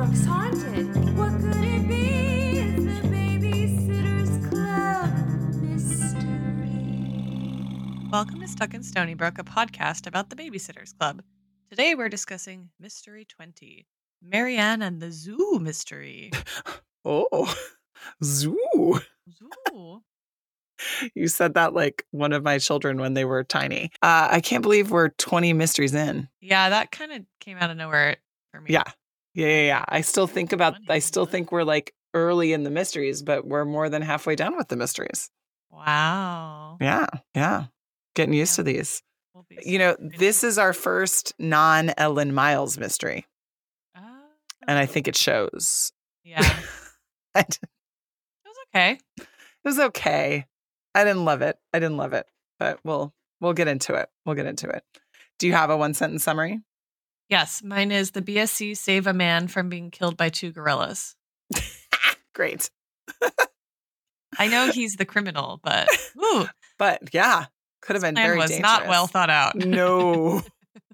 Brooks Haunted. What could it be? It's the Babysitter's Club mystery. Welcome to Stuck in Stony Brook, a podcast about the Babysitter's Club. Today we're discussing Mystery 20, Marianne and the Zoo Mystery. Oh, zoo. Zoo? You said that like one of my children when they were tiny. I can't believe we're 20 mysteries in. Yeah, that kind of came out of nowhere for me. Yeah. I still think we're like early in the mysteries, but we're more than halfway done with the mysteries. Wow. Yeah. Getting used to these. We'll be You know, so excited. this is our first non-Ellen Miles mystery, and I think it shows. Yeah. It It was okay. was okay. I didn't love it, but we'll get into it. Do you have a one-sentence summary? Yes, mine is the BSC save a man from being killed by 2 gorillas. Great. I know he's the criminal, but ooh, But yeah, could have been plan very was dangerous. not well thought out. No.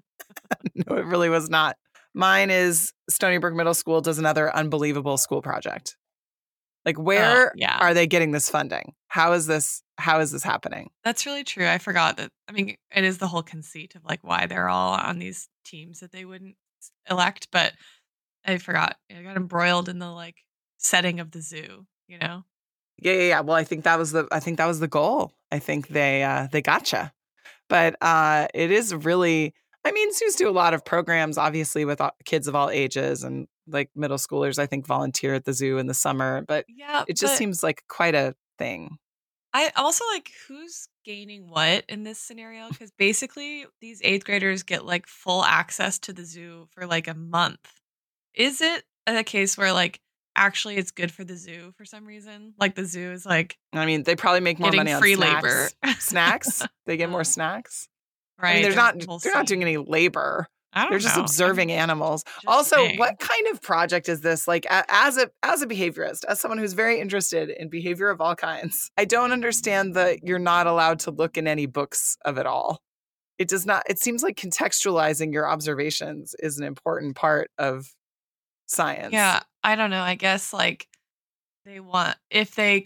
No, it really was not. Mine is Stony Brook Middle School does another unbelievable school project. Like, where are they getting this funding? How is this happening? That's really true. I forgot that. I mean, it is the whole conceit of like why they're all on these teams that they wouldn't elect, but I forgot. I got embroiled in the like setting of the zoo, you know? Yeah. Well, I think that was the goal. I think they gotcha. But it is really, I mean, zoos do a lot of programs, obviously, with kids of all ages, and like middle schoolers, I think, volunteer at the zoo in the summer. But Yeah, it just seems like quite a thing. I also like who's gaining what in this scenario, because basically these 8th graders get like full access to the zoo for like a month. Is it a case where like actually it's good for the zoo for some reason? Like the zoo is like, I mean, they probably make more getting money on free snacks. labor. Snacks? They get more snacks? right? I mean, they're we'll not see. doing any labor. I don't They're just know. observing animals. just Also, saying. what kind of project is this? Like, as a behaviorist, as someone who's very interested in behavior of all kinds, I don't understand that you're not allowed to look in any books of it all. It does not. It seems like contextualizing your observations is an important part of science. Yeah, I don't know. I guess like they want if they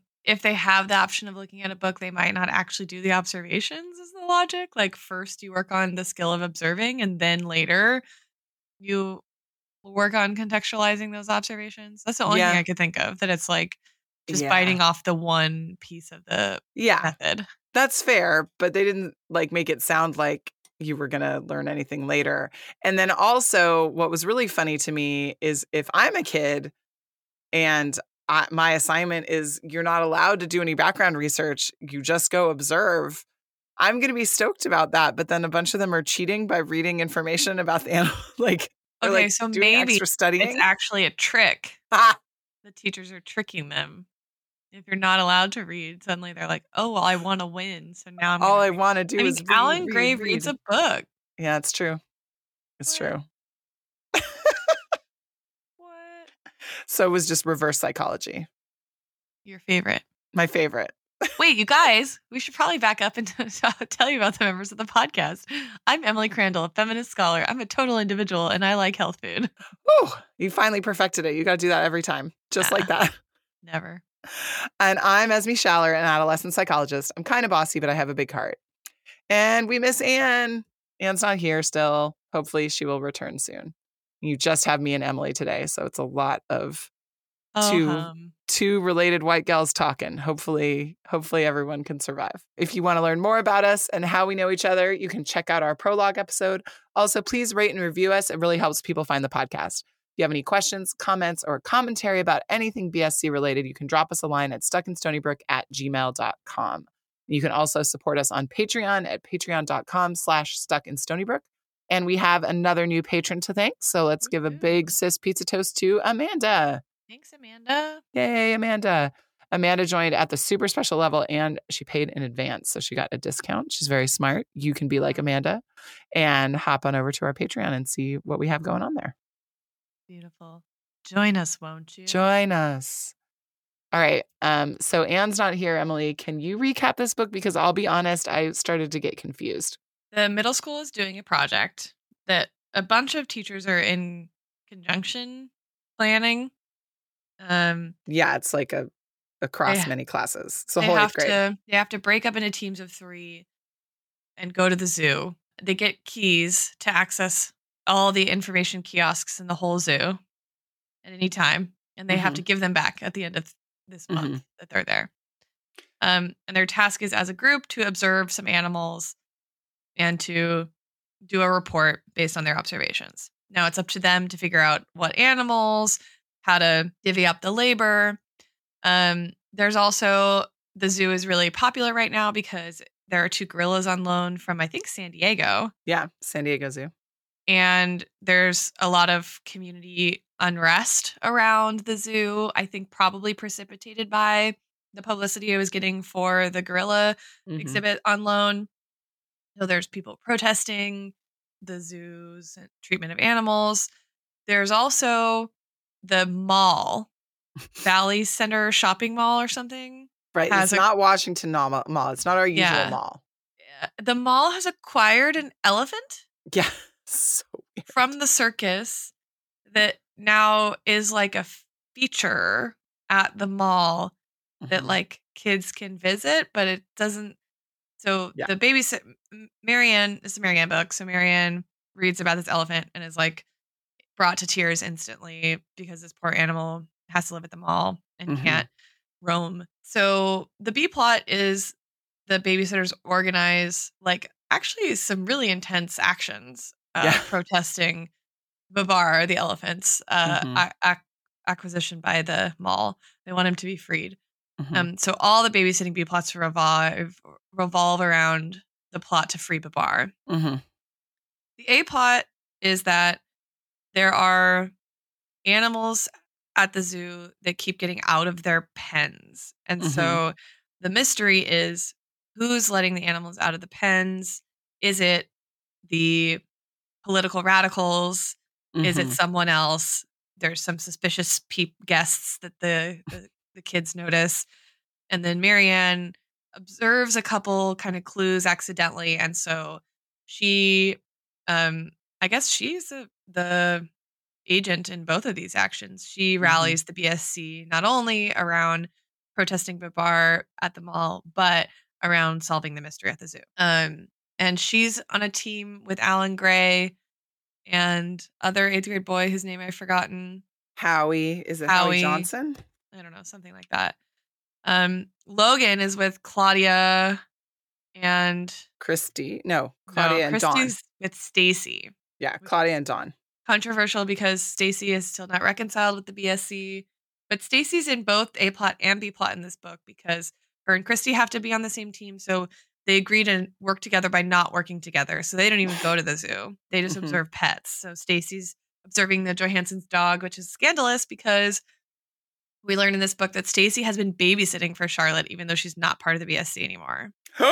have the option of looking at a book, they might not actually do the observations is the logic. Like first you work on the skill of observing and then later you work on contextualizing those observations. That's the only thing I could think of, that it's like just biting off the one piece of the method. That's fair, but they didn't like make it sound like you were going to learn anything later. And then also what was really funny to me is if I'm a kid and my assignment is you're not allowed to do any background research, you just go observe, I'm going to be stoked about that. But then a bunch of them are cheating by reading information about the animal. Okay, so maybe extra studying. It's actually a trick. The teachers are tricking them. If you're not allowed to read, suddenly they're like, "Oh, well, I want to win, so now I'm." All I want to do is read. Alan Gray reads a book. Yeah, it's true. It's true. What? So it was just reverse psychology. Your favorite? My favorite. Wait, you guys, we should probably back up and tell you about the members of the podcast. I'm Emily Crandall, a feminist scholar. I'm a total individual, and I like health food. Oh, you finally perfected it. You got to do that every time, just like that. Never. And I'm Esme Schaller, an adolescent psychologist. I'm kind of bossy, but I have a big heart. And we miss Anne. Anne's not here still. Hopefully she will return soon. You just have me and Emily today, so it's a lot of two related white gals talking. Hopefully everyone can survive. If you want to learn more about us and how we know each other, you can check out our prologue episode. Also, please rate and review us. It really helps people find the podcast. If you have any questions, comments, or commentary about anything BSC related, you can drop us a line at stuckinstonybrook@gmail.com. You can also support us on Patreon at patreon.com/stuckinstonybrook. And we have another new patron to thank. So let's give a big cis pizza toast to Amanda. Thanks, Amanda. Yay, Amanda. Amanda joined at the super special level and she paid in advance. So she got a discount. She's very smart. You can be like Amanda and hop on over to our Patreon and see what we have going on there. Beautiful. Join us, won't you? Join us. All right. So Anne's not here. Emily, can you recap this book? Because I'll be honest, I started to get confused. The middle school is doing a project that a bunch of teachers are in conjunction planning. Yeah, it's like across They- many classes. It's the They whole have 8th grade. they have to break up into teams of 3 and go to the zoo. They get keys to access all the information kiosks in the whole zoo at any time, and they have to give them back at the end of this month that they're there. And their task is as a group to observe some animals and to do a report based on their observations. Now it's up to them to figure out what animals, how to divvy up the labor. There's also, the zoo is really popular right now because there are 2 gorillas on loan from, I think, San Diego. Yeah, San Diego Zoo. And there's a lot of community unrest around the zoo, I think probably precipitated by the publicity I was getting for the gorilla exhibit on loan. So there's people protesting the zoo's treatment of animals. There's also the mall, Valley Center Shopping Mall or something. Right. Has It's not Washington Mall. It's not our usual Yeah. mall. The mall has acquired an elephant Yeah. So weird. from the circus that now is like a feature at the mall that Mhm. like kids can visit, but it doesn't. So Yeah. the babysit Marianne, it's a Marianne book. So Marianne reads about this elephant and is like brought to tears instantly because this poor animal has to live at the mall and Mhm. can't roam. So the B plot is the babysitters organize like actually some really intense actions Yeah. protesting Babar, the elephant's acquisition by the mall. They want him to be freed. Mhm. So all the babysitting B plots revolve around the plot to free Babar. Mhm. The A plot is that there are animals at the zoo that keep getting out of their pens. And so the mystery is who's letting the animals out of the pens? Is it the political radicals? Is it Mhm. someone else? There's some suspicious guests that the kids notice. And then Marianne observes a couple kind of clues accidentally. And so she, I guess she's the agent in both of these actions. She rallies the BSC not only around protesting Babar at the mall, but around solving the mystery at the zoo. And she's on a team with Alan Gray and other 8th grade boy whose name I've forgotten. Howie. Is it Howie Howie. Johnson? I don't know, something like that. Logan is with Claudia and Christy. No, Claudia and Dawn. Christy's with Stacy. Yeah, Claudia and Dawn. Controversial because Stacy is still not reconciled with the BSC, but Stacy's in both A plot and B plot in this book because her and Christy have to be on the same team. So they agree to work together by not working together. So they don't even go to the zoo. They just observe pets. So Stacy's observing the Johansson's dog, which is scandalous because we learn in this book that Stacy has been babysitting for Charlotte, even though she's not part of the BSC anymore.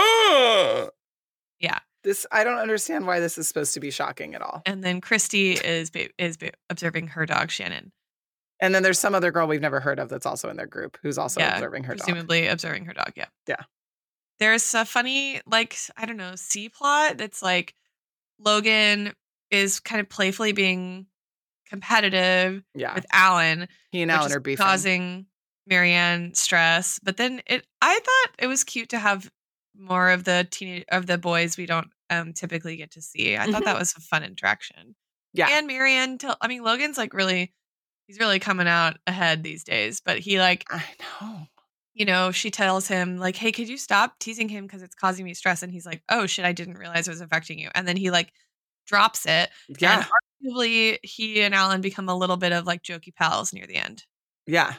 Yeah. I don't understand why this is supposed to be shocking at all. And then Christy is observing her dog, Shannon. And then there's some other girl we've never heard of that's also in their group who's also observing her dog. Presumably observing her dog, yeah. Yeah. There's a funny, like, I don't know, C plot that's like Logan is kind of playfully being competitive with Alan. He and Alan are beefing. Causing Marianne stress. But then I thought it was cute to have more of the boys we don't typically get to see. I thought that was a fun interaction. Yeah. And Marianne, Logan's like he's really coming out ahead these days, but he like, I know. You know, she tells him like, hey, could you stop teasing him because it's causing me stress? And he's like, oh shit, I didn't realize it was affecting you. And then he like drops it. Yeah. And arguably he and Alan become a little bit of like jokey pals near the end. Yeah.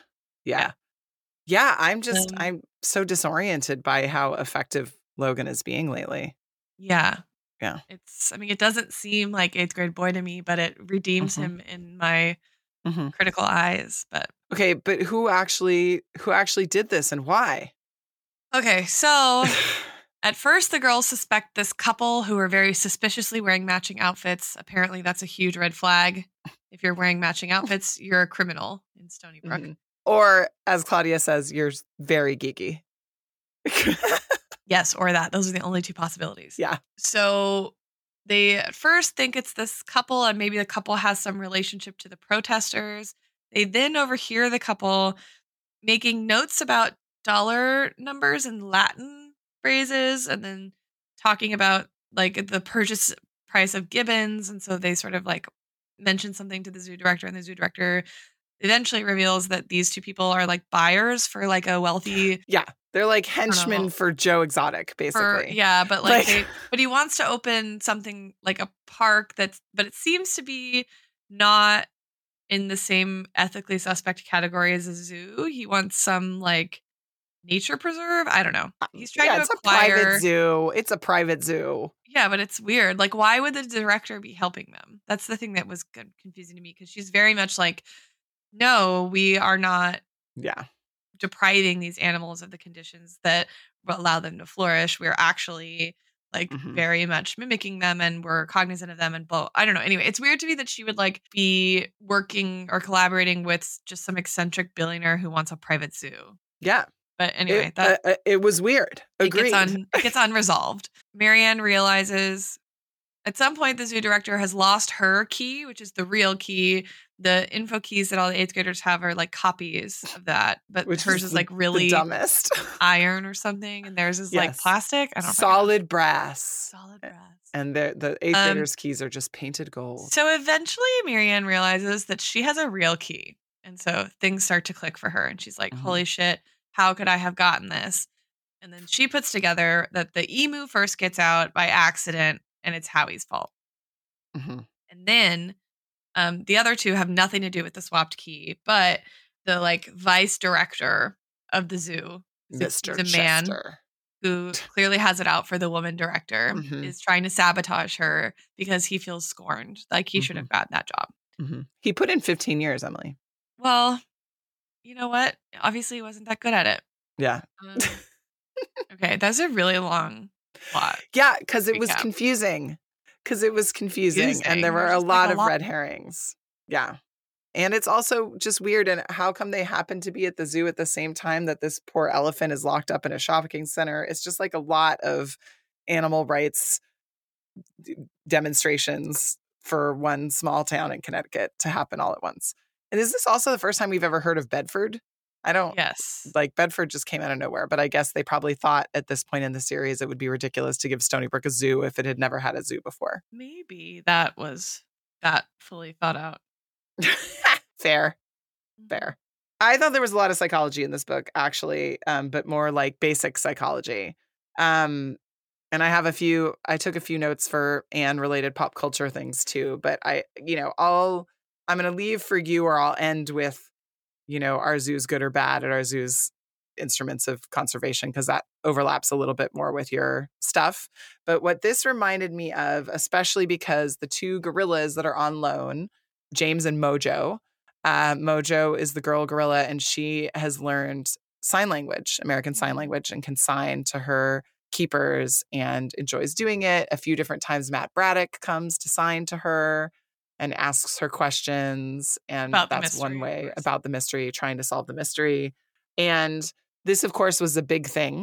I'm so disoriented by how effective Logan is being lately. Yeah. Yeah. It doesn't seem like 8th grade boy to me, but it redeems him in my critical eyes. But okay, but who actually did this and why? Okay, so at first the girls suspect this couple who are very suspiciously wearing matching outfits. Apparently that's a huge red flag. If you're wearing matching outfits, you're a criminal in Stony Brook. Or as Claudia says, you're very geeky. Yes, or that. Those are the only 2 possibilities. Yeah. So they at first think it's this couple, and maybe the couple has some relationship to the protesters. They then overhear the couple making notes about dollar numbers and Latin phrases, and then talking about like the purchase price of gibbons. And so they sort of like mention something to the zoo director, and the zoo director eventually reveals that these two people are like buyers for like a wealthy Yeah. They're like know. henchmen for Joe Exotic, basically. but but he wants to open something like a park but it seems to be not in the same ethically suspect category as a zoo. He wants some like nature preserve. I don't know. He's trying to it's acquire. a private zoo. It's a private zoo. Yeah, but it's weird. Like, why would the director be helping them? That's the thing that was confusing to me, because she's very much like, no, we are not Yeah. depriving these animals of the conditions that allow them to flourish. We're actually like Mhm. very much mimicking them, and we're cognizant of them, and I don't know. Anyway, it's weird to me that she would like be working or collaborating with just some eccentric billionaire who wants a private zoo. Yeah. But anyway, it was weird. Agreed. it gets unresolved. Marianne realizes at some point the zoo director has lost her key, which is the real key. The info keys that all the 8th graders have are like copies of that, but Which hers is like the really dumbest. iron or something, and theirs is like Yes. plastic. I don't know. Solid brass. Solid brass. And the 8th graders' keys are just painted gold. So eventually Marianne realizes that she has a real key. And so things start to click for her. And she's like, holy shit, how could I have gotten this? And then she puts together that the emu first gets out by accident, and it's Howie's fault. Mhm. And then the other two have nothing to do with the swapped key, but the like vice director of the zoo, Mr. who's a man Chester. who clearly has it out for the woman director, Mhm. is trying to sabotage her because he feels scorned. Like he should have gotten that job. Mhm. He put in 15 years, Emily. Well, you know what? Obviously, he wasn't that good at it. Yeah. Okay, that's a really long plot. Yeah, because it was Recap. confusing. And there were There's a just, like, lot a of lot. red herrings. Yeah. And it's also just weird. And how come they happen to be at the zoo at the same time that this poor elephant is locked up in a shopping center? It's just like a lot of animal rights demonstrations for one small town in Connecticut to happen all at once. And is this also the first time we've ever heard of Bedford? I don't Yes. like Bedford just came out of nowhere, but I guess they probably thought at this point in the series it would be ridiculous to give Stony Brook a zoo if it had never had a zoo before. Maybe that was that fully thought out. Fair. I thought there was a lot of psychology in this book, actually, but more like basic psychology. And I took a few notes for Anne related pop culture things too, but I'm going to leave for you, or I'll end with, our zoo's good or bad and our zoo's instruments of conservation, because that overlaps a little bit more with your stuff. But what this reminded me of, especially because the two gorillas that are on loan, James and Mojo, Mojo is the girl gorilla, and she has learned sign language, American Sign Language, and can sign to her keepers and enjoys doing it. A few different times Matt Braddock comes to sign to her and asks her questions. And About the that's one mystery, of way course. about the mystery, trying to solve the mystery. And this, of course, was a big thing,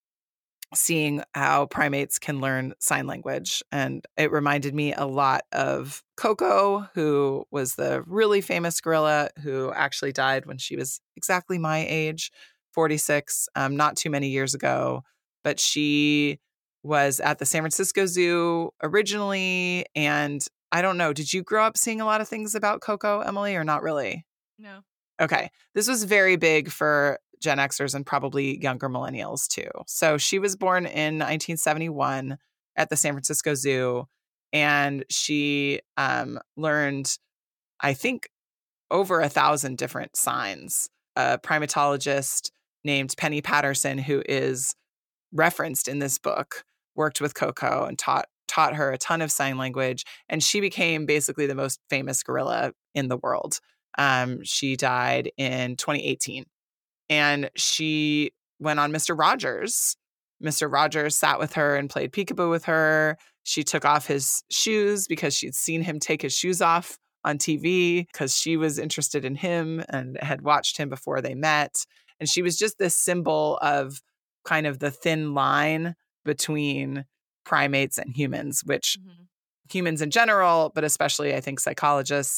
seeing how primates can learn sign language. And it reminded me a lot of Coco, who was the really famous gorilla who actually died when she was exactly my age, 46, not too many years ago. But she was at the San Francisco Zoo originally. And I don't know, did you grow up seeing a lot of things about Coco, Emily, or not really? No. Okay. This was very big for Gen Xers and probably younger millennials too. So she was born in 1971 at the San Francisco Zoo, and she learned, I think, over 1,000 different signs. A primatologist named Penny Patterson, who is referenced in this book, worked with Coco and taught her a ton of sign language, and she became basically the most famous gorilla in the world. She died in 2018, and she went on Mr. Rogers. Mr. Rogers sat with her and played peekaboo with her. She took off his shoes because she'd seen him take his shoes off on TV, because she was interested in him and had watched him before they met. And she was just this symbol of kind of the thin line between primates and humans, which humans in general, but especially I think psychologists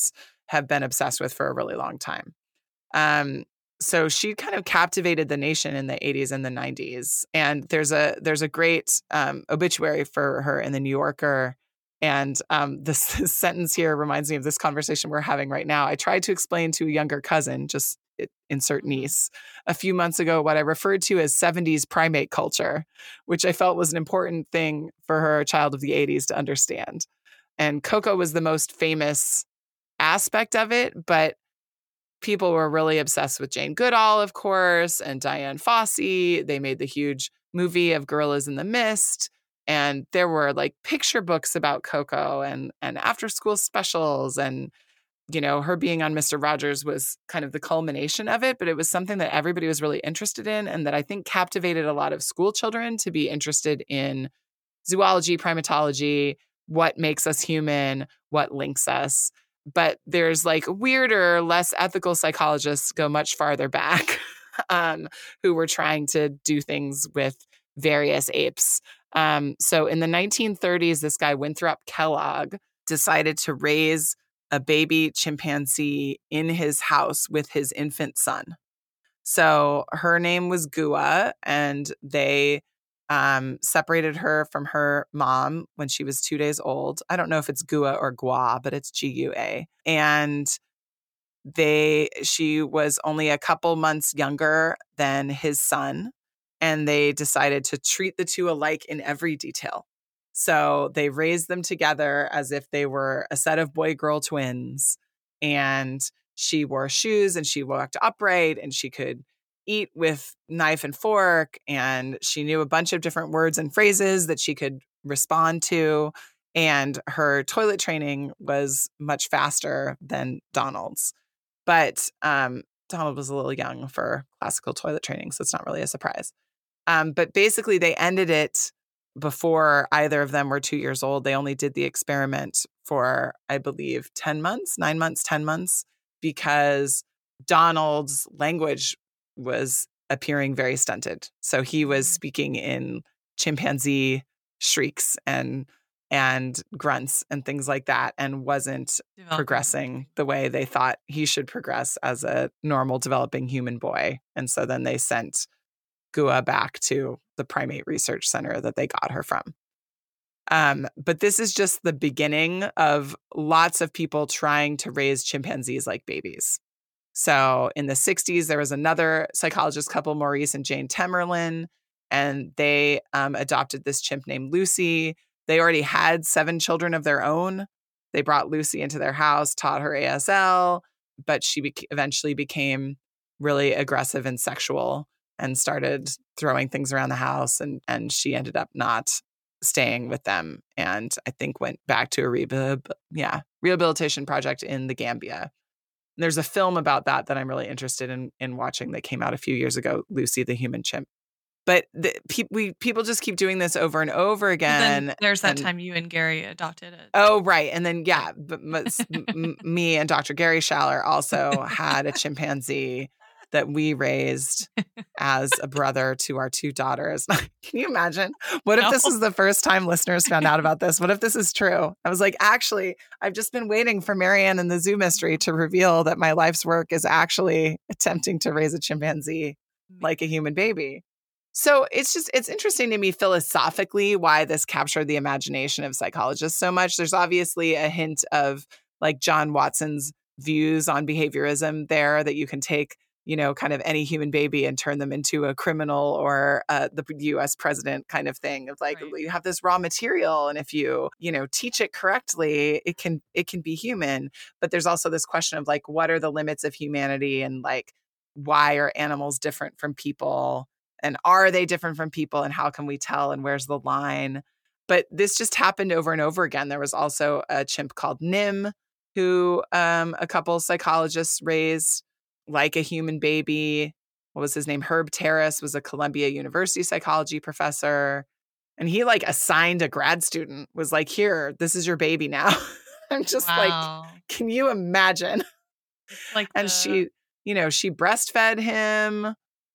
have been obsessed with for a really long time. So she kind of captivated the nation in the 80s and the 90s. And there's a great obituary for her in the New Yorker. And this sentence here reminds me of this conversation we're having right now. I tried to explain to a younger cousin, just insert niece, a few months ago what I referred to as 70s primate culture, which I felt was an important thing for her child of the 80s to understand. And Coco was the most famous aspect of it, but people were really obsessed with Jane Goodall, of course, and Diane Fossey. They made the huge movie of Gorillas in the Mist. And there were like picture books about Coco and after school specials. And, you know, her being on Mr. Rogers was kind of the culmination of it. But it was something that everybody was really interested in and that I think captivated a lot of school children to be interested in zoology, primatology, what makes us human, what links us. But there's like weirder, less ethical psychologists go much farther back who were trying to do things with various apes. So in the 1930s, this guy, Winthrop Kellogg, decided to raise a baby chimpanzee in his house with his infant son. So her name was Gua, and they separated her from her mom when she was 2 days old. I don't know if it's Gua or Gua, but it's Gua. And she was only a couple months younger than his son, and they decided to treat the two alike in every detail. So they raised them together as if they were a set of boy-girl twins. And she wore shoes and she walked upright and she could eat with knife and fork, and she knew a bunch of different words and phrases that she could respond to, and her toilet training was much faster than Donald's. But Donald was a little young for classical toilet training, so it's not really a surprise. But basically, they ended it before either of them were 2 years old. They only did the experiment for, I believe, 10 months, 9 months, 10 months, because Donald's language was appearing very stunted. So he was speaking in chimpanzee shrieks and grunts and things like that, and wasn't progressing the way they thought he should progress as a normal developing human boy. And so then they sent Gua back to the primate research center that they got her from. But this is just the beginning of lots of people trying to raise chimpanzees like babies. So in the 60s, there was another psychologist couple, Maurice and Jane Temerlin, and they adopted this chimp named Lucy. They already had 7 children of their own. They brought Lucy into their house, taught her ASL, but she eventually became really aggressive and sexual and started throwing things around the house. And she ended up not staying with them, and I think went back to a rehabilitation project in the Gambia. There's a film about that I'm really interested in watching that came out a few years ago, Lucy the Human Chimp. But people just keep doing this over and over again. There's that time you and Gary adopted it. Oh, right. And then, yeah, but me and Dr. Gary Schaller also had a chimpanzee that we raised as a brother to our 2 daughters. Can you imagine? What if this is the first time listeners found out about this? What if this is true? I was like, actually, I've just been waiting for Marianne and the Zoo Mystery to reveal that my life's work is actually attempting to raise a chimpanzee like a human baby. So it's interesting to me philosophically why this captured the imagination of psychologists so much. There's obviously a hint of like John Watson's views on behaviorism there, that you can take, you know, kind of any human baby and turn them into a criminal or the US president kind of thing of like, you have this raw material, and if you teach it correctly, it can be human. But there's also this question of like, what are the limits of humanity, and like, why are animals different from people, and are they different from people, and how can we tell, and where's the line? But this just happened over and over again. There was also a chimp called Nim, who a couple psychologists raised like a human baby. What was his name? Herb Terrace was a Columbia University psychology professor. And he like assigned a grad student, was like, here, this is your baby now. I'm just like, can you imagine? Like she breastfed him,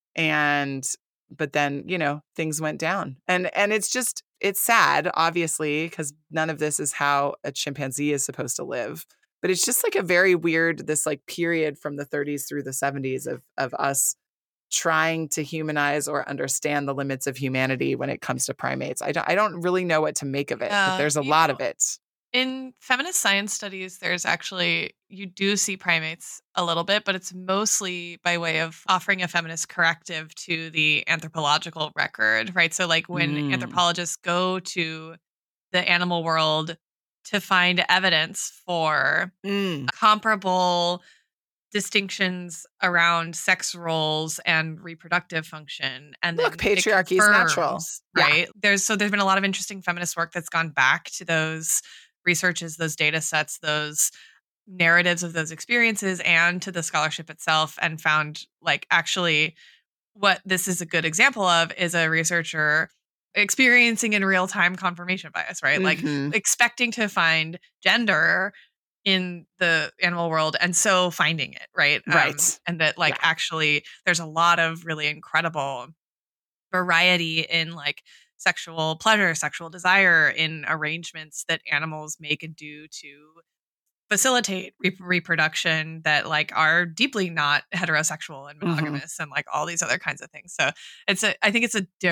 but then, things went down. And it's sad, obviously, because none of this is how a chimpanzee is supposed to live. But it's just like a very weird, this like period from the 30s through the 70s of us trying to humanize or understand the limits of humanity when it comes to primates. I don't really know what to make of it, but there's a lot of it. In feminist science studies, there's actually, you do see primates a little bit, but it's mostly by way of offering a feminist corrective to the anthropological record, right? So like when anthropologists go to the animal world to find evidence for comparable distinctions around sex roles and reproductive function, and Look, then it patriarchy is natural. confirms, right? There's been a lot of interesting feminist work that's gone back to those researches, those data sets, those narratives of those experiences, and to the scholarship itself, and found like actually what this is a good example of is a researcher experiencing in real time confirmation bias, right? Like expecting to find gender in the animal world and so finding it, right? Right. And that like actually there's a lot of really incredible variety in like sexual pleasure, sexual desire, in arrangements that animals make and do to facilitate reproduction that like are deeply not heterosexual and monogamous and like all these other kinds of things. So I think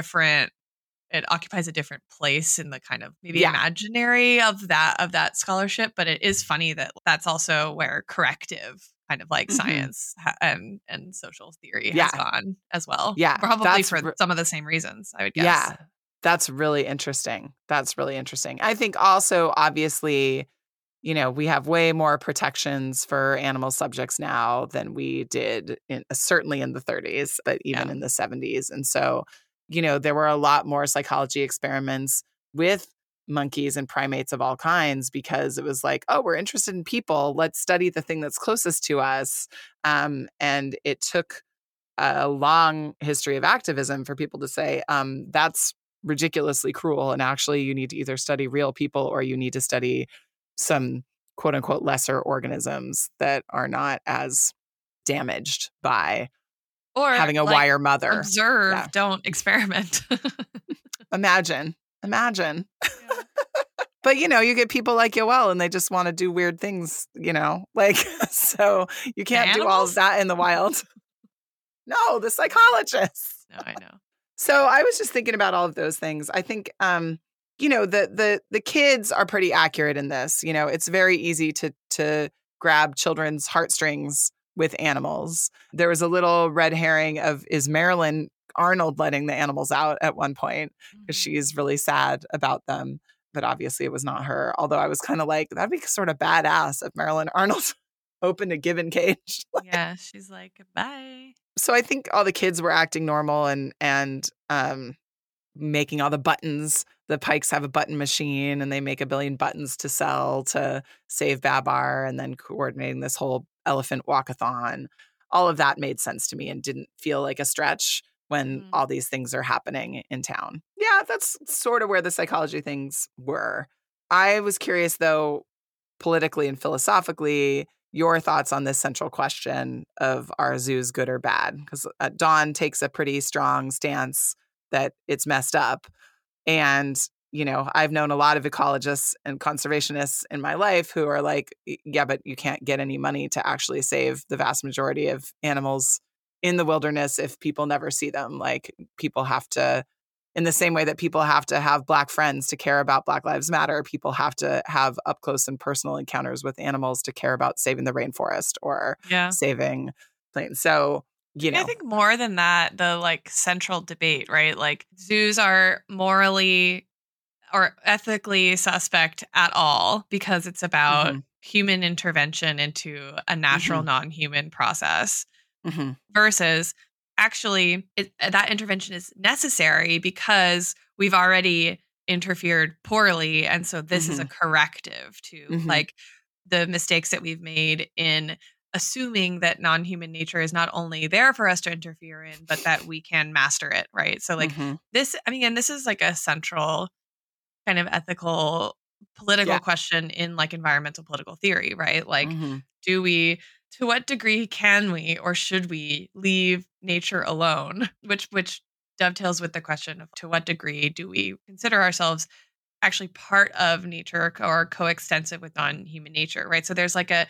it occupies a different place in the kind of maybe imaginary of that scholarship, but it is funny that that's also where corrective kind of like science and social theory has gone as well. Yeah. Probably for some of the same reasons, I would guess. Yeah. That's really interesting. I think also, obviously, you know, we have way more protections for animal subjects now than we did certainly in the 30s, but even in the 70s. And so, you know, there were a lot more psychology experiments with monkeys and primates of all kinds because it was like, oh, we're interested in people. Let's study the thing that's closest to us. And it took a long history of activism for people to say, that's ridiculously cruel. And actually, you need to either study real people or you need to study some quote unquote lesser organisms that are not as damaged by or having a like, wire mother. Observe, don't experiment. Imagine. Yeah. But, you know, you get people like Yoel and they just want to do weird things, you know, like, so you can't do all of that in the wild. No, the psychologists. No, I know. So I was just thinking about all of those things. I think, you know, the kids are pretty accurate in this. You know, it's very easy to grab children's heartstrings with animals. There was a little red herring of, is Marilyn Arnold letting the animals out at one point because she's really sad about them. But obviously it was not her. Although I was kind of like, that'd be sort of badass if Marilyn Arnold opened a gibbon cage. Yeah, she's like, bye. So I think all the kids were acting normal and making all the buttons. The Pikes have a button machine and they make 1 billion buttons to sell to save Babar, and then coordinating this whole elephant walkathon. All of that made sense to me and didn't feel like a stretch when all these things are happening in town. Yeah, that's sort of where the psychology things were. I was curious, though, politically and philosophically, your thoughts on this central question of, are zoos good or bad? Because Dawn takes a pretty strong stance that it's messed up. And, you know, I've known a lot of ecologists and conservationists in my life who are like, yeah, but you can't get any money to actually save the vast majority of animals in the wilderness if people never see them. Like, people have to, in the same way that people have to have Black friends to care about Black Lives Matter, people have to have up close and personal encounters with animals to care about saving the rainforest or saving plains. So, you know, I think more than that, the like central debate, right? Like, zoos are morally or ethically suspect at all because it's about human intervention into a natural non-human process versus actually that intervention is necessary because we've already interfered poorly. And so this is a corrective to like the mistakes that we've made in assuming that non-human nature is not only there for us to interfere in, but that we can master it. Right. So like this, I mean, and this is like a central kind of ethical, political question in like environmental political theory, right? Like, to what degree can we or should we leave nature alone? Which dovetails with the question of, to what degree do we consider ourselves actually part of nature or coextensive with non-human nature, right? So there's like a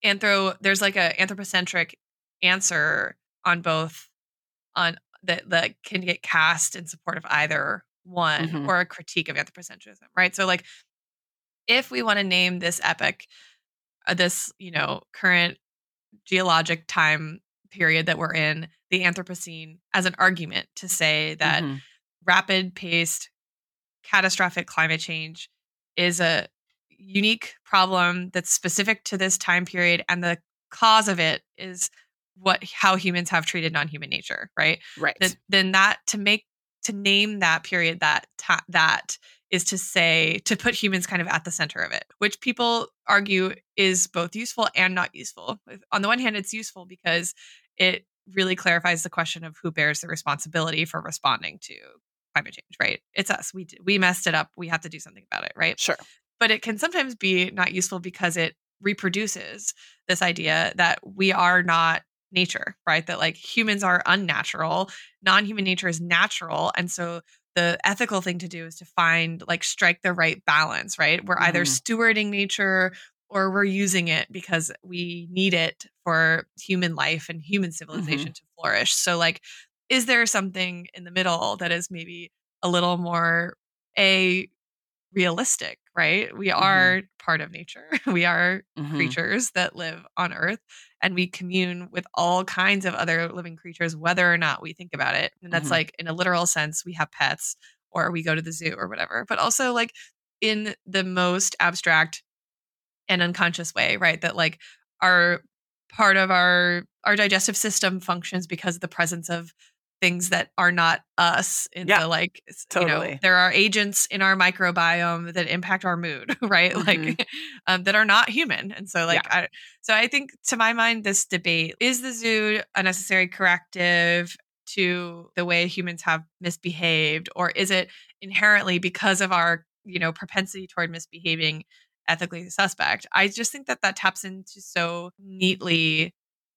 anthropocentric answer on both on that can get cast in support of either one, Mhm. or a critique of anthropocentrism, right? So like if we want to name this epoch, this, current geologic time period that we're in, the Anthropocene, as an argument to say that Mhm. rapid paced catastrophic climate change is a unique problem that's specific to this time period, and the cause of it is how humans have treated non-human nature, right? Right. Then to name that period that is to put humans kind of at the center of it, which people argue is both useful and not useful. On the one hand, it's useful because it really clarifies the question of who bears the responsibility for responding to climate change, right? It's us. We messed it up. We have to do something about it, right? Sure. But it can sometimes be not useful because it reproduces this idea that we are not nature, right? That like humans are unnatural, non-human nature is natural, and so the ethical thing to do is to strike the right balance, right? We're either Mhm. stewarding nature or we're using it because we need it for human life and human civilization to flourish. So like, is there something in the middle that is maybe a little more realistic, right? We are part of nature. We are Mhm. creatures that live on Earth, and we commune with all kinds of other living creatures, whether or not we think about it. And that's Mhm. like in a literal sense, we have pets or we go to the zoo or whatever, but also like in the most abstract and unconscious way, right? That like our part of our digestive system functions because of the presence of things that are not us in Yeah, the totally. there are agents in our microbiome that impact our mood, right? Mhm. Like that are not human. And so Yeah. I think to my mind, this debate is the zoo a necessary corrective to the way humans have misbehaved, or is it inherently because of our propensity toward misbehaving ethically suspect? I just think that taps into so neatly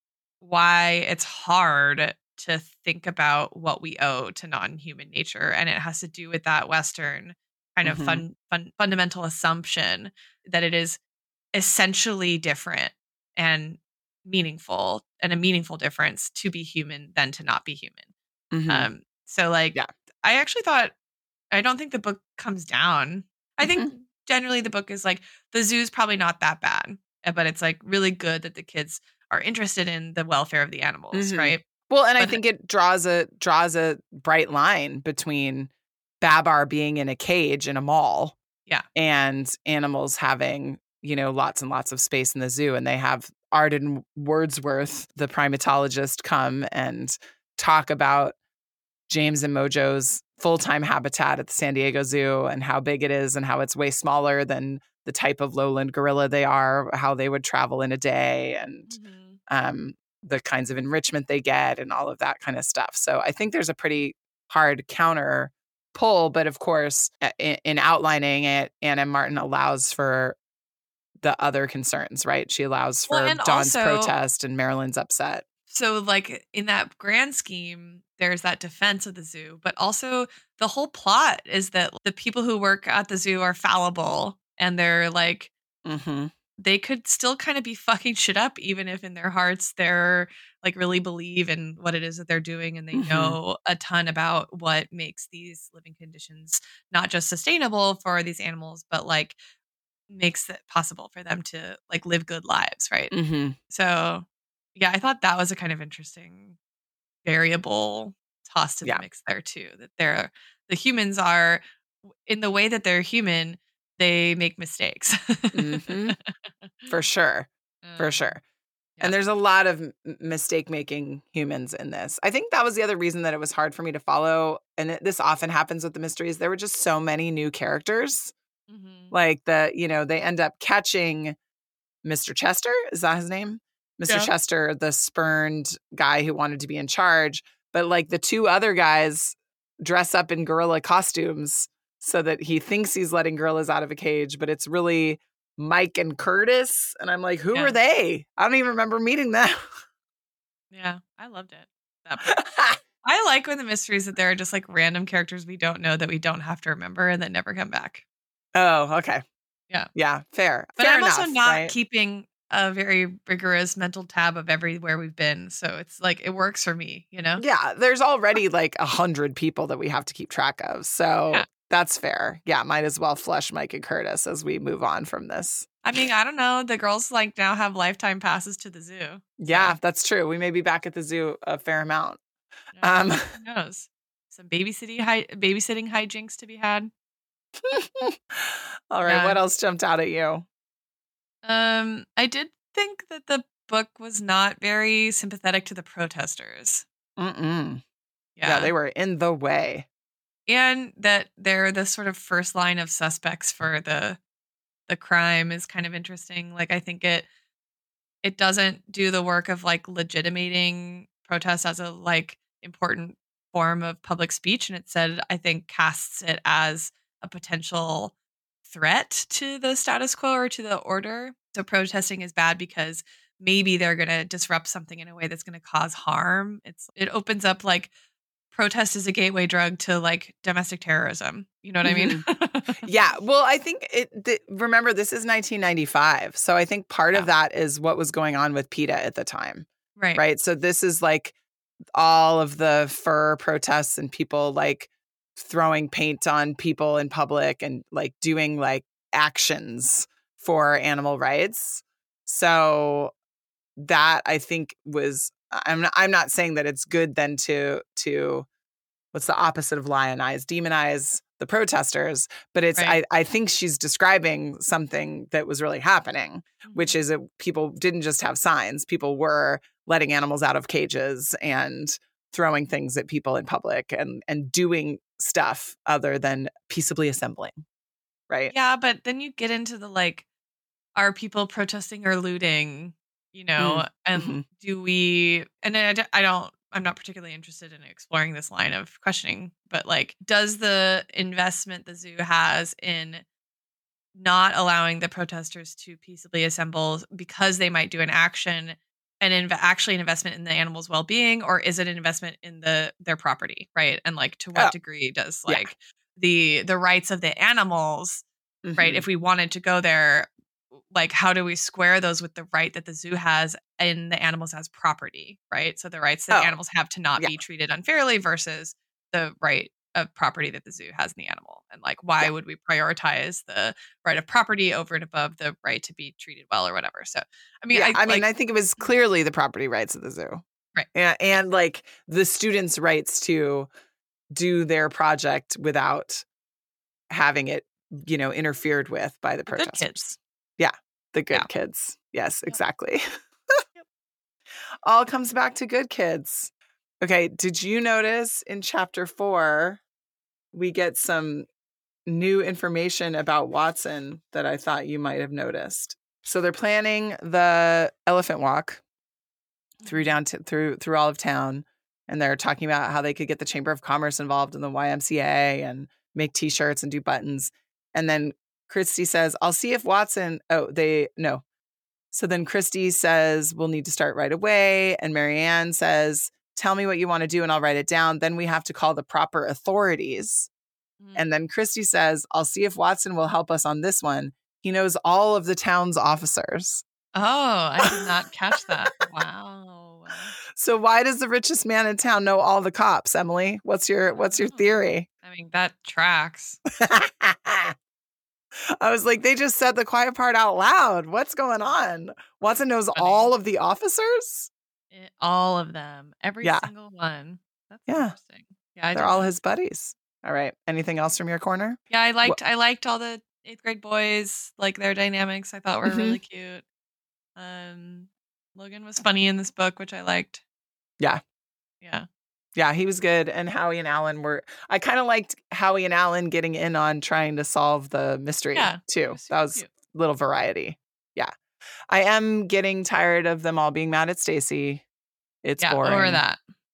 why it's hard to think about what we owe to non-human nature, and it has to do with that Western kind of Mhm. fundamental assumption that it is essentially different and meaningful, and a meaningful difference to be human than to not be human. Mhm. So like Yeah. I actually thought I don't think the book comes down. I think Mhm. generally the book is like the zoo's probably not that bad, but it's like really good that the kids are interested in the welfare of the animals, Mhm. right? Well, and I But think it draws a bright line between Babar being in a cage in a mall yeah, and animals having, lots and lots of space in the zoo. And they have Arden Wordsworth, the primatologist, come and talk about James and Mojo's full-time habitat at the San Diego Zoo and how big it is and how it's way smaller than the type of lowland gorilla they are, how they would travel in a day, and um, the kinds of enrichment they get and all of that kind of stuff. So I think there's a pretty hard counter pull, but of course, in outlining it, Anna Martin allows for the other concerns, right? She allows well, for and Dawn's also protest and Marilyn's upset. so like in that grand scheme, there's that defense of the zoo, but also the whole plot is that the people who work at the zoo are fallible, and they're like Mm-hmm. they could still kind of be fucking shit up, even if in their hearts they're like really believe in what it is that they're doing, and they Mm-hmm. know a ton about what makes these living conditions not just sustainable for these animals, but like makes it possible for them to like live good lives, right? Mm-hmm. So yeah, I thought that was a kind of interesting variable tossed to the Yeah. mix there too, that the humans are in the way that they're human, they make mistakes. Mm-hmm. For sure. For um, sure. yeah. And there's a lot of mistake-making humans in this. I think that was the other reason that it was hard for me to follow, and this often happens with the mysteries. There were just so many new characters. Mhm. Like they end up catching Mr. Chester. Is that his name? Mr. Yeah. Chester, the spurned guy who wanted to be in charge. But like the two other guys dress up in gorilla costumes so that he thinks he's letting gorillas out of a cage, but it's really Mike and Curtis. And I'm like, who are Yeah. they? I don't even remember meeting them. Yeah. I loved it. That part. I like when the mysteries that there are just like random characters we don't know that we don't have to remember and that never come back. Oh, okay. Yeah. Yeah, fair. But Fair I'm also enough, not right? keeping a very rigorous mental tab of everywhere we've been. So it's like it works for me, you know? Yeah, there's already like 100 people that we have to keep track of. So Yeah. that's fair. Yeah, might as well flush Mike and Curtis as we move on from this. I mean, I don't know. The girls like now have lifetime passes to the zoo. Yeah, that's true. We may be back at the zoo a fair amount. Yeah, who knows? Some babysitting hijinks to be had. All right, Yeah. what else jumped out at you? I did think that the book was not very sympathetic to the protesters. Mm-mm. Yeah. Yeah, they were in the way. And that they're the sort of first line of suspects for the crime is kind of interesting. Like I think it doesn't do the work of like legitimating protests as a like important form of public speech, and it said I think casts it as a potential threat to the status quo or to the order. So protesting is bad because maybe they're going to disrupt something in a way that's going to cause harm. It opens up like protest is a gateway drug to like domestic terrorism. You know what I mean? Yeah. Well, I think remember, this is 1995. So I think part of that is what was going on with PETA at the time. Right. Right. So this is like all of the fur protests and people like throwing paint on people in public and like doing like actions for animal rights. So that I think was, I'm not saying that it's good then to what's the opposite of lionize, demonize the protesters, but it's Right. I think she's describing something that was really happening, which is that people didn't just have signs, people were letting animals out of cages and throwing things at people in public and doing stuff other than peaceably assembling. Right. Yeah, but then you get into the like, are people protesting or looting? You know, and Mhm. do we? And I'm not particularly interested in exploring this line of questioning, but like, does the investment the zoo has in not allowing the protesters to peaceably assemble because they might do an action and actually an investment in the animal's well-being, or is it an investment in their property, right? And like to what degree does yeah. like the rights of the animals, right? Mhm. If we wanted to go there, like how do we square those with the right that the zoo has in the animals as property, right? So the rights that animals have to not be treated unfairly versus the right of property that the zoo has in the animal. And like, why would we prioritize the right of property over and above the right to be treated well or whatever? So, I mean, I think it was clearly the property rights of the zoo. Right. And like the students' rights to do their project without having it, interfered with by the protesters. Good kids. Yeah. The good kids. Yes, exactly. All comes back to good kids. Okay. Did you notice in chapter 4, we get some new information about Watson that I thought you might have noticed? So they're planning the elephant walk through all of town, and they're talking about how they could get the Chamber of Commerce involved in the YMCA and make T-shirts and do buttons. And then Christy says, "I'll see if Watson." So then Christy says, "We'll need to start right away." And Marianne says, "Tell me what you want to do and I'll write it down. Then we have to call the proper authorities." And then Christy says, "I'll see if Watson will help us on this one. He knows all of the town's officers." Oh, I did not catch that. Wow. So why does the richest man in town know all the cops, Emily? What's your theory? I mean, that tracks. I was like, they just said the quiet part out loud. What's going on? Watson knows all of the officers? All of them. Every single one. That's interesting. Yeah, they're all his buddies. All right. Anything else from your corner? Yeah, I liked all the 8th grade boys, like their dynamics I thought were really cute. Logan was funny in this book, which I liked. Yeah. Yeah. Yeah, he was good. And Howie and Alan I kind of liked Howie and Alan getting in on trying to solve the mystery too. That was cute. Little variety. Yeah. I am getting tired of them all being mad at Stacy. It's boring. Over that.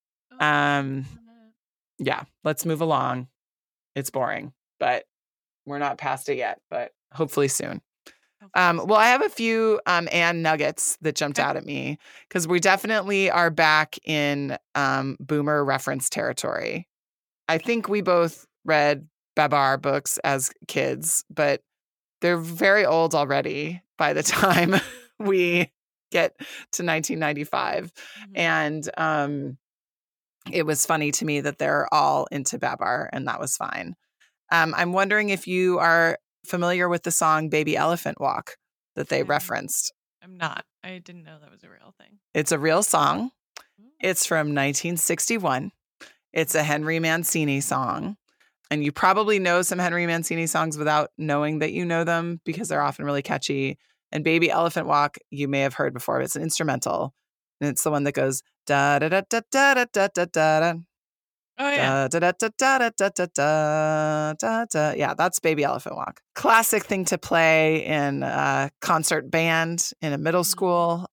Yeah, let's move along. It's boring, but we're not past it yet, but hopefully soon. Well, I have a few Anne nuggets that jumped out at me because we definitely are back in boomer reference territory. I think we both read Babar books as kids, but They're very old already by the time we get to 1995. Mhm. And it was funny to me that they're all into Babar, and that was fine. I'm wondering if you are familiar with the song Baby Elephant Walk that they I'm- referenced. I'm not. I didn't know that was a real thing. It's a real song. Mm. It's from 1961. It's a Henry Mancini song. And you probably know some Henry Mancini songs without knowing that you know them because they're often really catchy. And Baby Elephant Walk, you may have heard before. It's an instrumental. And it's the one that goes da da da da da da da da da. Oh yeah. Da, da, da, da, da, da, da, da, da, da. Yeah, that's Baby Elephant Walk. Classic thing to play in a concert band in a middle Mhm. school.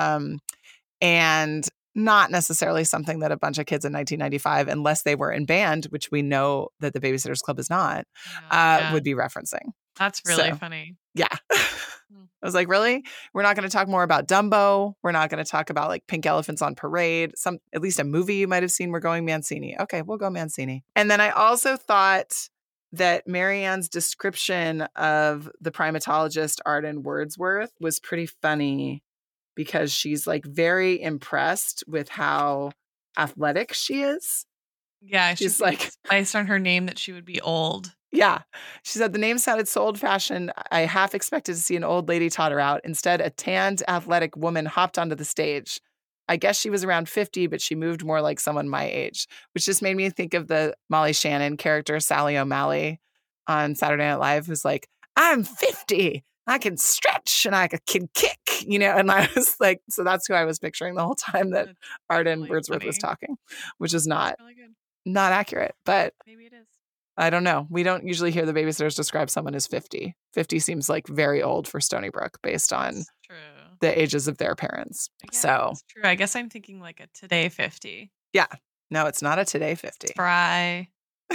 And not necessarily something that a bunch of kids in 1995, unless they were in band, which we know that the Babysitters Club is not, Yeah. would be referencing. That's really so- funny. Yeah. I was like, really? We're not going to talk more about Dumbo. We're not going to talk about like Pink Elephants on Parade. At least a movie you might have seen. We're going Mancini. Okay, we'll go Mancini. And then I also thought that Marianne's description of the primatologist Arden Wordsworth was pretty funny because she's like very impressed with how athletic she is. Yeah, She's she's like- based on her name that she would be old. Yeah. She said the name sounded so old fashioned. I half expected to see an old lady totter out. Instead, a tanned, athletic woman hopped onto the stage. I guess she was around 50, but she moved more like someone my age, which just made me think of the Molly Shannon character, Sally O'Malley, on Saturday Night Live, who's like, I'm 50. I can stretch and I can kick, and I was like, so that's who I was picturing the whole time that That's Arden really Wordsworth was funny. talking, which is That's not really good. accurate, but Maybe it is. I don't know. We don't usually hear the babysitters describe someone as 50. 50 seems like very old for Stony Brook based on That's true. the ages of their parents. Yeah, So, that's true. I guess I'm thinking like a today 50. no, it's not a today 50. Spry.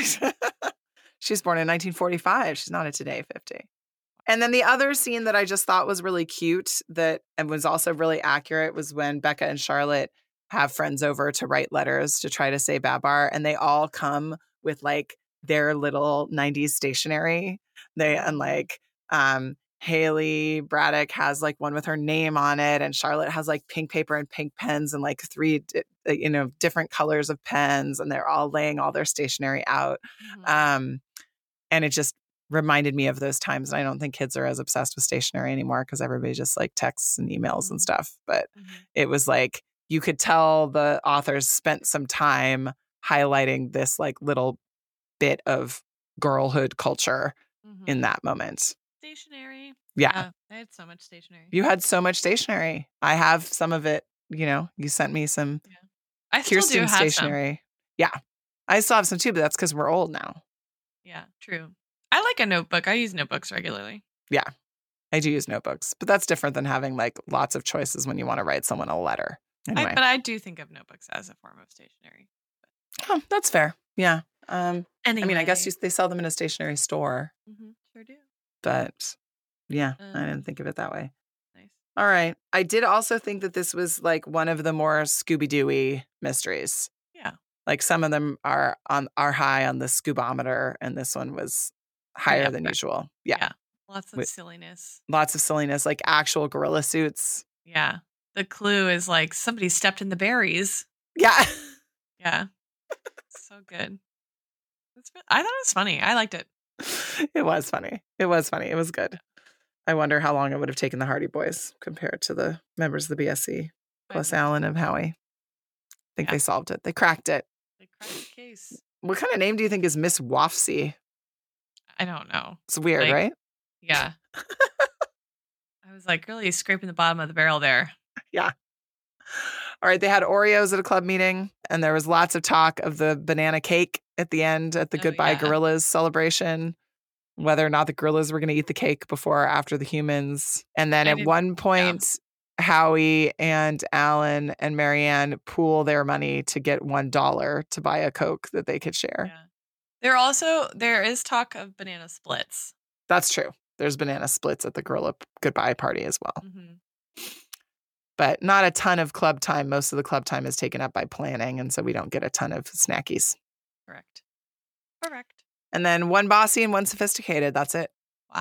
She's born in 1945. She's not a today 50. And then the other scene that I just thought was really cute and was also really accurate was when Becca and Charlotte have friends over to write letters to try to say Babar, and they all come with like their little 90s stationery. And like Haley Braddock has like one with her name on it, and Charlotte has like pink paper and pink pens and like three different colors of pens, and they're all laying all their stationery out. Mhm. And it just reminded me of those times. And I don't think kids are as obsessed with stationery anymore because everybody just like texts and emails and Mhm. stuff. But Mhm. it was like you could tell the authors spent some time highlighting this like little bit of girlhood culture in Mhm. that moment. Stationery. Yeah. I had so much stationery. You had so much stationery. I have some of it, you sent me some I still do Kirsten have some. stationery. Yeah. I still have some too, but that's because we're old now. Yeah, true. I like a notebook. I use notebooks regularly. I do use notebooks, but that's different than having like lots of choices when you want to write someone a letter. Anyway, But I do think of notebooks as a form of stationery. oh, that's fair. Yeah. I Anyway. mean, I guess they sell them in a stationery store, Sure do. but yeah, I didn't Um, think of it that way. Nice. All right. I did also think that this was like one of the more Scooby-Doo-y mysteries. Yeah. Like some of them are high on the Scoobometer, and this one was higher than epic. usual. Yeah. Yeah. Lots of With- silliness. Lots of silliness, like actual gorilla suits. Yeah. The clue is like somebody stepped in the berries. Yeah. Yeah. So good. I thought it was funny. I liked it. It was funny. It was funny. It was good. I wonder how long it would have taken the Hardy Boys compared to the members of the BSC plus Alan and Howie. I think Yeah. they solved it. They cracked it. They cracked the case. What kind of name do you think is Miss Wafsy? I don't know. It's weird, Like- right? Yeah. I was like really scraping the bottom of the barrel there. All right. They had Oreos at a club meeting, and there was lots of talk of the banana cake at the end at the Oh, Goodbye yeah. Gorillas celebration, whether or not the gorillas were going to eat the cake before or after the humans. And then I at didn't- one point, Howie and Alan and Marianne pool their money to get $1 to buy a Coke that they could share. Yeah. There is talk of banana splits. That's true. There's banana splits at the gorilla goodbye party as well. Mm-hmm. But not a ton of club time. Most of the club time is taken up by planning, and so we don't get a ton of snackies. Correct. And then one bossy and one sophisticated. That's it. Wow.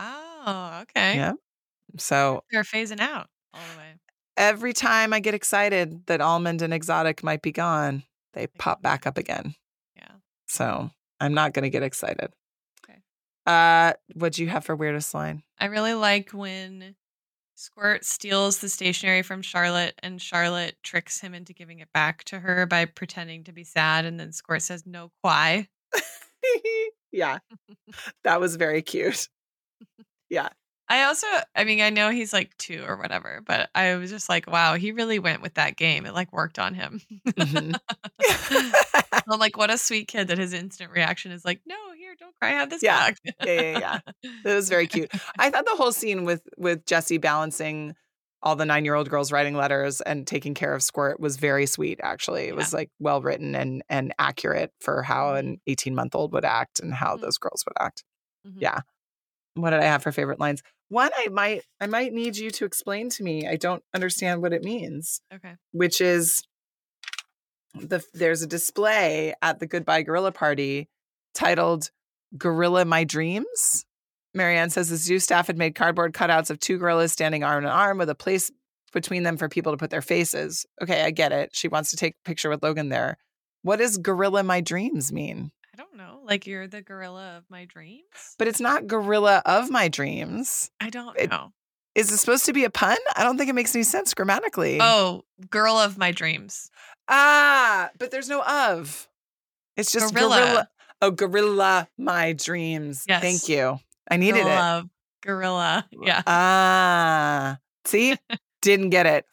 Oh, okay. Yeah. So They're phasing out all the way. every time I get excited that Almond and Exotic might be gone, they pop back up again. Yeah. So I'm not going to get excited. Okay. What do you have for weirdest line? I really like when Squirt steals the stationery from Charlotte and Charlotte tricks him into giving it back to her by pretending to be sad. And then Squirt says, no, why? Yeah, that was very cute. Yeah. I mean, I know he's like 2 or whatever, but I was just like, wow, he really went with that game. It like worked on him. Mhm. I'm like, what a sweet kid that his instant reaction is like, no, here, don't cry, have this Yeah. back. Yeah. It was very cute. I thought the whole scene with Jesse balancing all the 9-year-old girls writing letters and taking care of Squirt was very sweet, actually. It was like well written and accurate for how an 18-month-old would act and how those girls would act. Mhm. Yeah. What did I have for favorite lines? One I might need you to explain to me. I don't understand what it means. Okay. Which is there's a display at the Goodbye Gorilla Party titled Gorilla My Dreams. Marianne says the zoo staff had made cardboard cutouts of 2 gorillas standing arm in arm with a place between them for people to put their faces. Okay, I get it. She wants to take a picture with Logan there. What does Gorilla My Dreams mean? I don't know. Like, you're the gorilla of my dreams? But it's not Gorilla of My Dreams. I don't It- know. Is it supposed to be a pun? I don't think it makes any sense grammatically. Oh, girl of my dreams. But there's no of. It's just gorilla. Oh, Gorilla My Dreams. Yes. Thank you. I needed Girl it. of gorilla. Yeah. See? Didn't get it.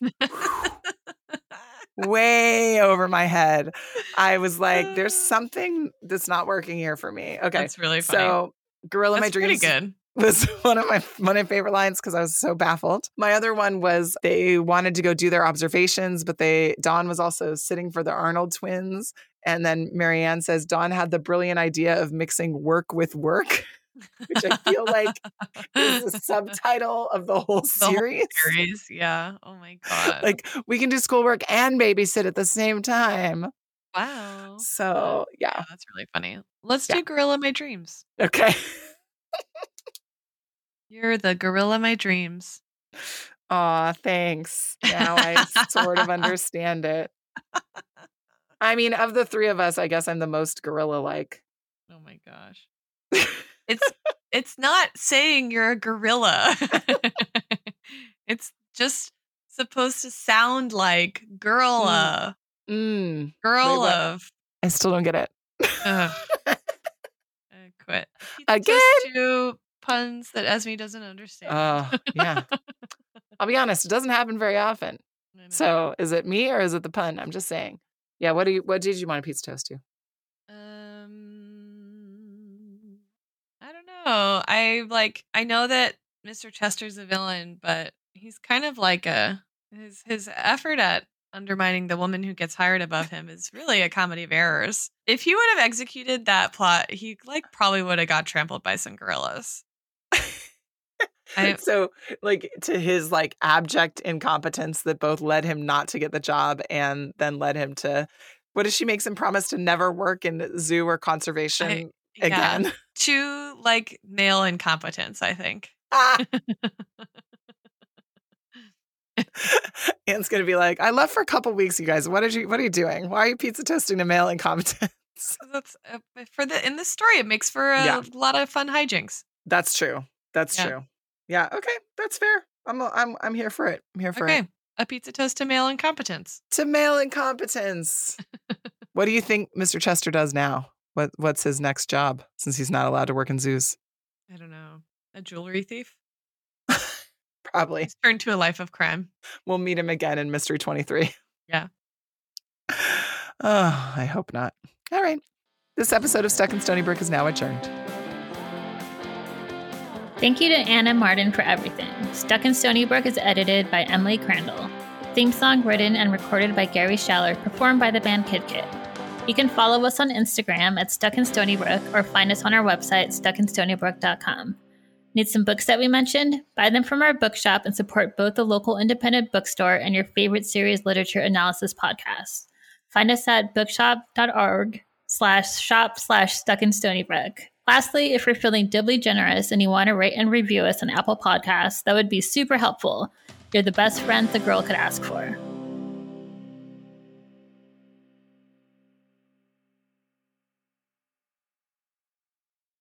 Way over my head. I was like, there's something that's not working here for me. Okay. That's really funny. So Gorilla My That's pretty Dreams good. was one of my favorite lines because I was so baffled. My other one was they wanted to go do their observations, but Dawn was also sitting for the Arnold twins. And then Marianne says Dawn had the brilliant idea of mixing work with work, which I feel like is the subtitle of the whole The whole series. series. Yeah. Oh my God. Like we can do schoolwork and babysit at the same time. wow. So yeah. That's really funny. Let's Yeah. do gorilla my dreams. Okay. You're the gorilla my dreams. Aw, thanks. Now I sort of understand it. I mean, of the 3 of us, I guess I'm the most gorilla-like. Oh my gosh. It's not saying you're a gorilla. It's just supposed to sound like girl Wait, girl what? of. I still don't get it. Ugh. I quit. Again? Just 2 puns that Esme doesn't understand. Yeah. I'll be honest, it doesn't happen very often. I know. So is it me or is it the pun? I'm just saying. Yeah, what did you want a pizza toast to? I don't know. I know that Mr. Chester's a villain, but he's kind of like his effort at undermining the woman who gets hired above him is really a comedy of errors. If he would have executed that plot, he probably would have got trampled by some gorillas. So to his abject incompetence that both led him not to get the job and then led him to, what does she makes him promise to never work in zoo or conservation again? Yeah, to male incompetence, I think. Anne's gonna be like, I left for a couple weeks, you guys. What are you doing? Why are you pizza toasting to male incompetence? That's in this story, it makes for a lot of fun hijinks. That's true. That's true. Yeah. Okay. That's fair. I'm here for it. I'm here for it. A pizza toast to male incompetence. To male incompetence. What do you think Mr. Chester does now? What's his next job since he's not allowed to work in zoos? I don't know. A jewelry thief? Probably. He's turned to a life of crime. We'll meet him again in Mystery 23. Yeah. Oh, I hope not. All right. This episode of Stuck in Stony Brook is now adjourned. Thank you to Anna Martin for everything. Stuck in Stony Brook is edited by Emily Crandall. Theme song written and recorded by Gary Schaller, performed by the band Kid Kit. You can follow us on Instagram at Stuck in Stony Brook or find us on our website, stuckinstonybrook.com. Need some books that we mentioned? Buy them from our bookshop and support both the local independent bookstore and your favorite series literature analysis podcast. Find us at bookshop.org/shop/stuckinstonybrook. Lastly, if you're feeling doubly generous and you want to rate and review us on Apple Podcasts, that would be super helpful. You're the best friends the girl could ask for.